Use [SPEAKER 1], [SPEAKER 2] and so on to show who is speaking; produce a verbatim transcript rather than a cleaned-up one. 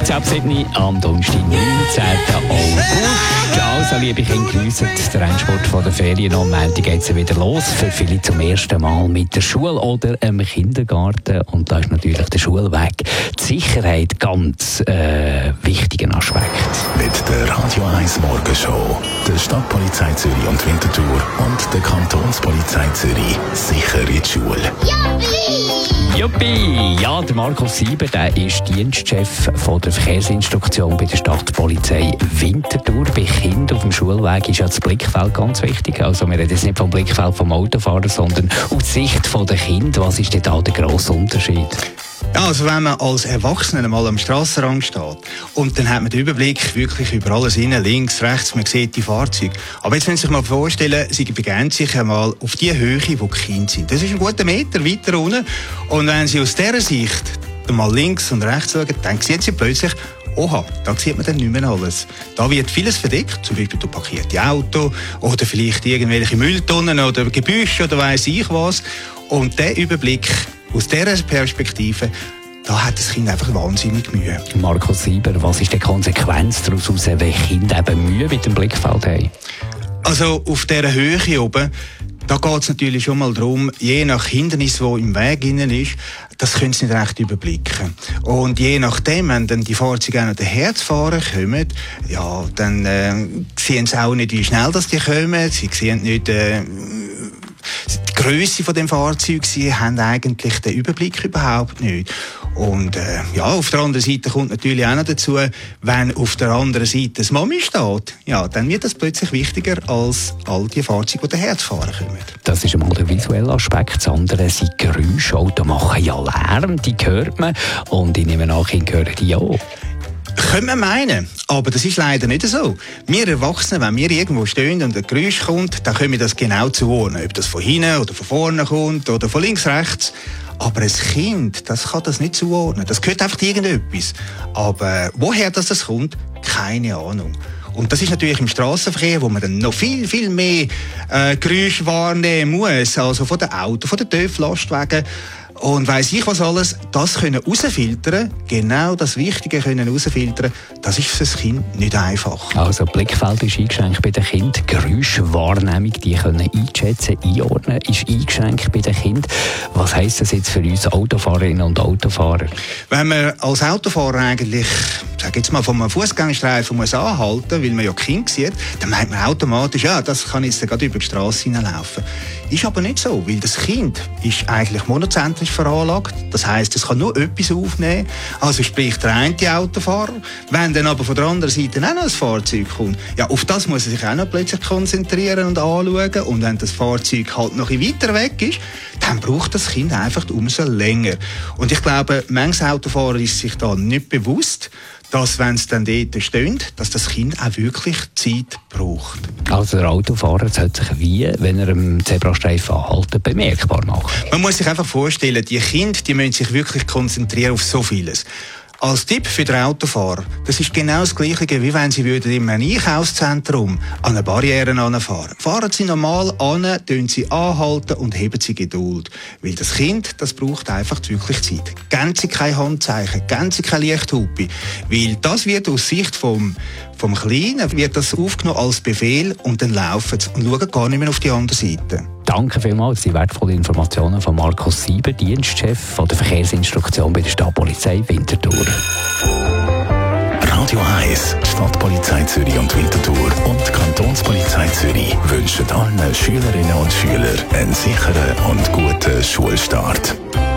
[SPEAKER 1] fünfzehn ab sieben am Donnerstag, neunzehnten August. Also, liebe Kinder, geniessen den Rennsport von der Ferien. Am Montag geht es wieder los. Für viele zum ersten Mal mit der Schule oder im Kindergarten. Und da ist natürlich der Schulweg, die Sicherheit, ganz äh, wichtiger Aspekt.
[SPEAKER 2] Mit der Radio eins Morgenshow, der Stadtpolizei Zürich und Winterthur und der Kantonspolizei Zürich sicher in die Schule.
[SPEAKER 1] Juppie! Ja, der Markus Sieber, der ist Dienstchef von der Verkehrsinstruktion bei der Stadtpolizei Winterthur. Bei Kindern auf dem Schulweg ist ja das Blickfeld ganz wichtig. Also wir reden jetzt nicht vom Blickfeld vom Autofahrer, sondern aus Sicht der Kinder. Was ist denn da der grosse Unterschied?
[SPEAKER 3] Ja, also wenn man als Erwachsener mal am Strassenrand steht und dann hat man den Überblick wirklich über alles innen, links, rechts, man sieht die Fahrzeuge. Aber jetzt müssen Sie sich mal vorstellen, Sie begeben sich einmal auf die Höhe, wo die Kinder sind. Das ist ein guter Meter weiter unten. Und wenn Sie aus dieser Sicht mal links und rechts schauen, dann sehen Sie plötzlich, oha, da sieht man dann nicht mehr alles. Da wird vieles verdeckt, zum Beispiel durch parkierte Autos oder vielleicht irgendwelche Mülltonnen oder Gebüsche oder weiss ich was. Und der Überblick aus dieser Perspektive, da hat das Kind einfach wahnsinnig Mühe.
[SPEAKER 1] Markus Sieber, was ist die Konsequenz daraus, wenn Kinder eben Mühe mit dem Blickfeld haben?
[SPEAKER 3] Also auf dieser Höhe oben, da geht es natürlich schon mal darum, je nach Hindernis, das im Weg innen ist, das können sie nicht recht überblicken. Und je nachdem, wenn dann die Fahrzeuge auch noch daherzufahren kommen, ja, dann äh, sehen sie auch nicht, wie schnell das die kommen, sie sehen nicht äh, die Grösse von dem Fahrzeug, sie haben eigentlich den Überblick überhaupt nicht. Und äh, ja, auf der anderen Seite kommt natürlich auch noch dazu, wenn auf der anderen Seite das Mami steht, ja, dann wird das plötzlich wichtiger als all die Fahrzeuge, die daherzufahren kommen.
[SPEAKER 1] Das ist einmal der visuelle Aspekt. Das andere sind Geräusche. Autos machen ja Lärm, die hört man. Und ich nehme an, Kinder hören die auch.
[SPEAKER 3] Können wir meinen, aber das ist leider nicht so. Wir Erwachsenen, wenn wir irgendwo stehen und ein Geräusch kommt, dann können wir das genau zuordnen. Ob das von hinten oder von vorne kommt oder von links, rechts. Aber ein Kind, das kann das nicht zuordnen. Das gehört einfach irgendetwas. Aber woher das, das kommt, keine Ahnung. Und das ist natürlich im Strassenverkehr, wo man dann noch viel, viel mehr äh, Geräusche wahrnehmen muss. Also von den Autos, von den T Ö F-Lastwagen. Und weiss ich was alles, das können rausfiltern, genau das Wichtige können rausfiltern, das ist für das Kind nicht einfach.
[SPEAKER 1] Also Blickfeld ist eingeschränkt bei den Kindern, Geräuschwahrnehmung, die können einschätzen, einordnen, ist eingeschränkt bei den Kindern. Was heisst das jetzt für uns Autofahrerinnen und Autofahrer?
[SPEAKER 3] Wenn man als Autofahrer eigentlich, sag jetzt mal, vom Fußgängerstreifen muss anhalten, weil man ja Kind sieht, dann meint man automatisch, ja, das kann jetzt gerade über die Strasse hineinlaufen. Ist aber nicht so, weil das Kind ist eigentlich monozentrisch veranlagt. Das heisst, es kann nur etwas aufnehmen. Also sprich der eine Autofahrer. Wenn dann aber von der anderen Seite auch noch ein Fahrzeug kommt, ja, auf das muss er sich auch noch plötzlich konzentrieren und anschauen. Und wenn das Fahrzeug halt noch ein weiter weg ist, dann braucht das Kind einfach umso länger. Und ich glaube, manches Autofahrer ist sich da nicht bewusst, dass, wenn es dann dort steht, dass das Kind auch wirklich Zeit braucht.
[SPEAKER 1] Also der Autofahrer sollte sich wie, wenn er am Zebrastreifen anhalten, bemerkbar machen.
[SPEAKER 3] Man muss sich einfach vorstellen, die Kinder, die müssen sich wirklich konzentrieren auf so vieles. Als Tipp für den Autofahrer, das ist genau das Gleiche, wie wenn Sie würden in einem Einkaufszentrum an eine Barriere anfahren. Fahren Sie normal an, tun Sie anhalten und heben Sie Geduld. Weil das Kind, das braucht einfach wirklich Zeit. Geben Sie keine Handzeichen, geben Sie keine Lichthupe. Weil das wird aus Sicht vom, vom Kleinen wird das aufgenommen als Befehl und dann laufen Sie und schauen gar nicht mehr auf die andere Seite.
[SPEAKER 1] Danke vielmals, die wertvollen Informationen von Markus Sieber, Dienstchef von der Verkehrsinstruktion bei der Stadtpolizei Winterthur.
[SPEAKER 2] Radio eins, Stadtpolizei Zürich und Winterthur und Kantonspolizei Zürich wünschen allen Schülerinnen und Schülern einen sicheren und guten Schulstart.